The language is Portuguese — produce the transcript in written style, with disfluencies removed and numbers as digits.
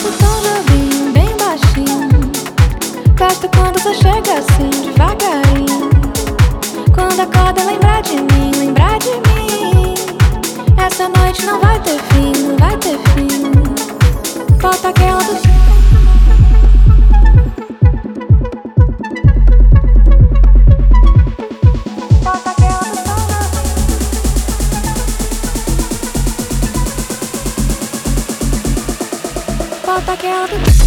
do tom de ouvir bem baixinho. Gosto quando você chega assim devagarinho. Quando acorda lembrar de mim, lembrar de mim. Essa noite não vai ter fim, não vai ter fim. Falta aquela do... Falta aquela do tom de ouvir. Falta aquela do...